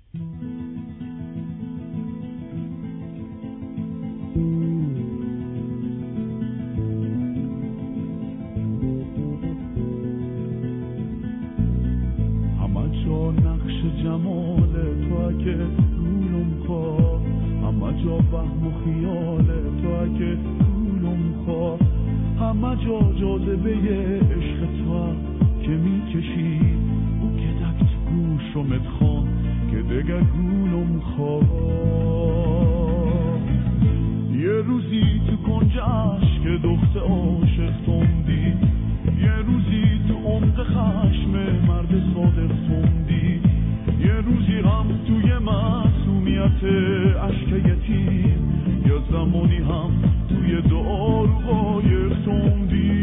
جمال تو اگه گولم خواه، همه جا وهم و خیال تو اگه گولم خواه، همه جا جاذبه عشق تو که میکشی او که دک تو گوشم ادخان که دگه گولم خواه. یه روزی تو کنجش که دخت عاشق توندی، یه روزی تو عمق خشم مرد صادق توندی، یه روزی هم توی معصومیت عشق یتیم، یا زمانی هم توی داروهای توندی.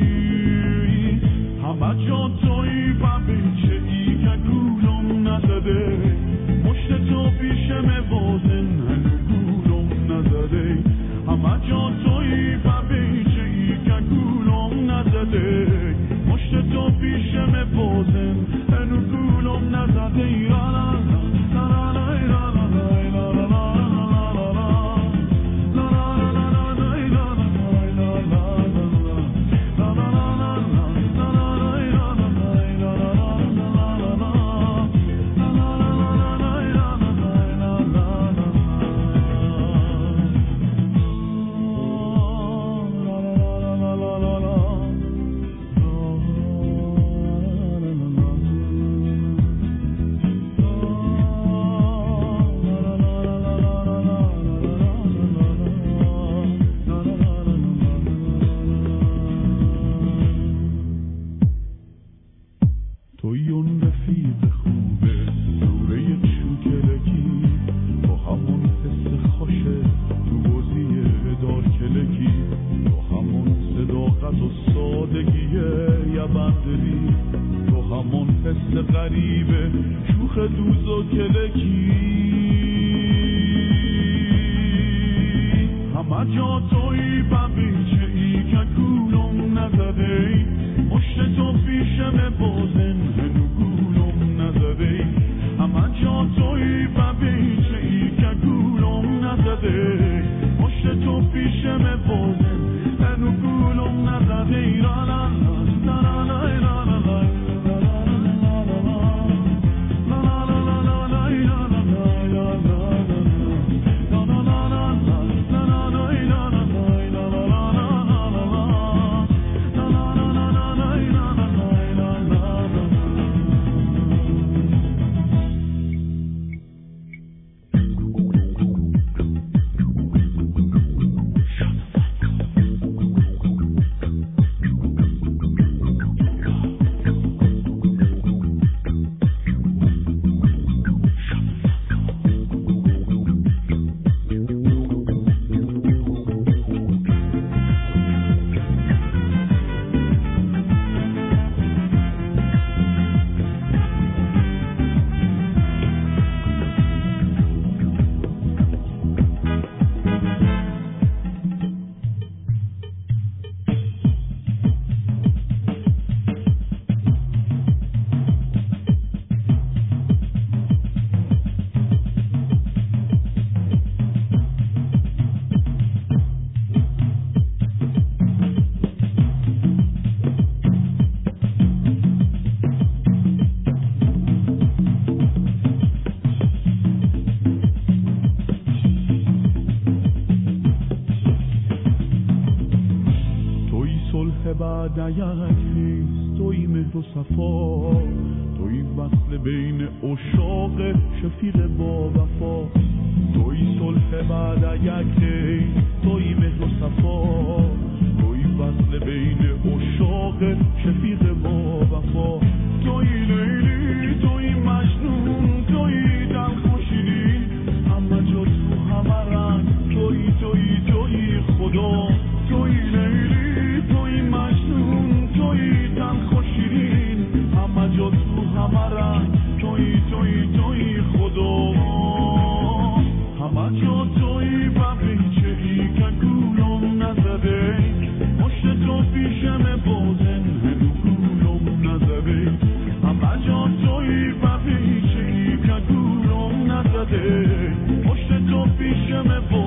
همه جا توی و بیچه ای که گولم نزده، مشت تو پیشم بازن هنو گولم نزده. همه جا توی و بیچه ای که گولم نزده، مشت تو پیشم بازن هنو گولم نزده. توی اون رفیق خوبه دوره چوکلکی، تو همون حس خوشه تو بازی دار کلکی، تو همون صداقت و سادگیه یا بندری، تو همون حس غریبه شوخ دوز و کلکی. همه جا توی ببیچه ای که گولم نزده، مشت تو پیشم بازن هنو گولم نزده. همه جا توی ببیچه ای که گولم نزده، مشت تو پیشم بازن هنو گولم نزده. لا لا لا لا لا لا لا بعد یک نیست، توی مهر و صفا، توی وصل بین عشاق شفیق با وفا، توی صلح بعد یک نیست، توی مهر و صفا، توی وصل بین عشاق شفیق با وفا. توی لیلی، توی مجنون، توی دلخوشی، همه جا تو همه رنگ، توی خدا. توی لیلی، توی مجنون، توی تلخ و شیرین، همه جا تو همه رنگ، توی خدا. همه جا توی ببیچه ای که گولم نزده، مشت تو پیشم بازن هنو گولم نزده. همه جا توی زده پشت تو پیشمه و